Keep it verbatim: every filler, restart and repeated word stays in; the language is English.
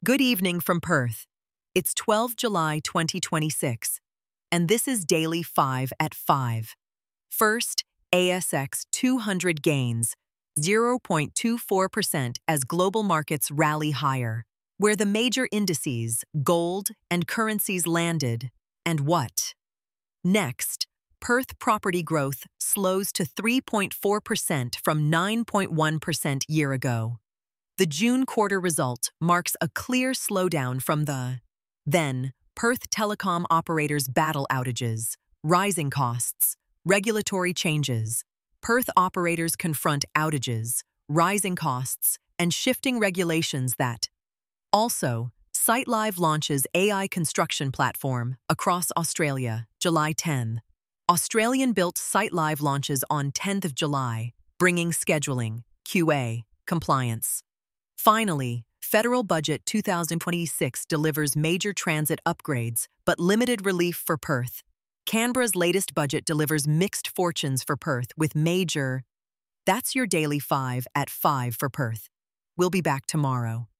Good evening from Perth. It's the twelfth of July twenty twenty-six, and this is Daily five at five. First, A S X two hundred gains zero point two four percent as global markets rally higher, where the major indices, gold and currencies landed, and what? Next, Perth property growth slows to three point four percent from nine point one percent year ago. The June quarter result marks a clear slowdown from the then Perth telecom operators' battle outages, rising costs, regulatory changes. Perth operators confront outages, rising costs, and shifting regulations that. Also, SiteLive launches A I construction platform across Australia, July tenth. Australian-built SiteLive launches on tenth of July, bringing scheduling, Q A, compliance. Finally, Federal Budget two thousand twenty-six delivers major transit upgrades, but limited relief for Perth. Canberra's latest budget delivers mixed fortunes for Perth with major. That's your Daily five at five for Perth. We'll be back tomorrow.